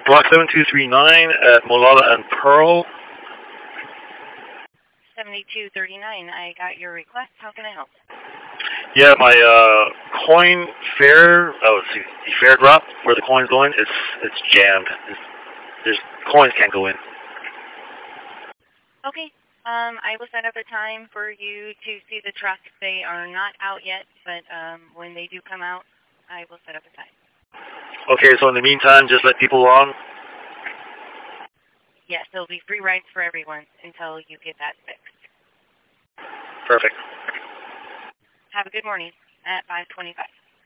Block 7239 at Molalla and Pearl. 7239. I got your request. How can I help? Yeah, my coin fare, the fare drop where the coin's going, it's jammed. There's coins can't go in. Okay. I will set up a time for you to see the truck. They are not out yet, but when they do come out, I will set up a time. Okay, so in the meantime, just let people on? Yes, there'll be free rides for everyone until you get that fixed. Perfect. Have a good morning at 5:25.